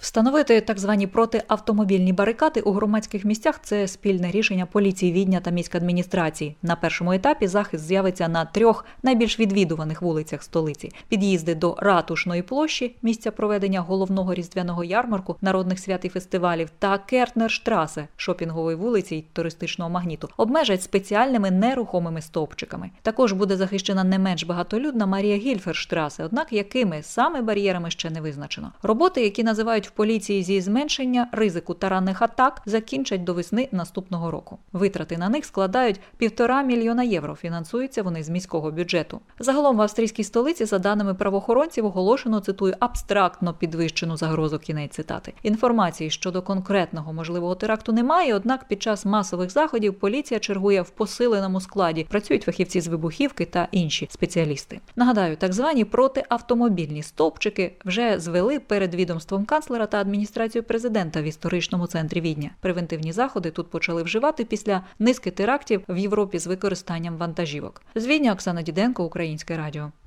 Встановити так звані протиавтомобільні барикади у громадських місцях – це спільне рішення поліції Відня та міськадміністрації. На першому етапі захист з'явиться на 3 найбільш відвідуваних вулицях столиці. Під'їзди до Ратушної площі, місця проведення головного різдвяного ярмарку, народних свят і фестивалів, та Кертнерштрасе, шопінгової вулиці й туристичного магніту, обмежать спеціальними нерухомими стовпчиками. Також буде захищена не менш багатолюдна Марія-Гільферштрасе, однак якими саме бар'єрами ще не визначено. Роботи, які називають в поліції зі зменшення ризику таранних атак, закінчать до весни наступного року. Витрати на них складають 1,5 мільйона євро, фінансуються вони з міського бюджету. Загалом в австрійській столиці, за даними правоохоронців, оголошено, цитую, абстрактно підвищену загрозу, кінець цитати. Інформації щодо конкретного можливого теракту немає, однак під час масових заходів поліція чергує в посиленому складі. Працюють фахівці з вибухівки та інші спеціалісти. Нагадаю, так звані протиавтомобільні стовпчики вже звели перед відомством канцлера та адміністрацією президента в історичному центрі Відня. Превентивні заходи тут почали вживати після низки терактів в Європі з використанням вантажівок. З Відня Оксана Діденко, Українське радіо.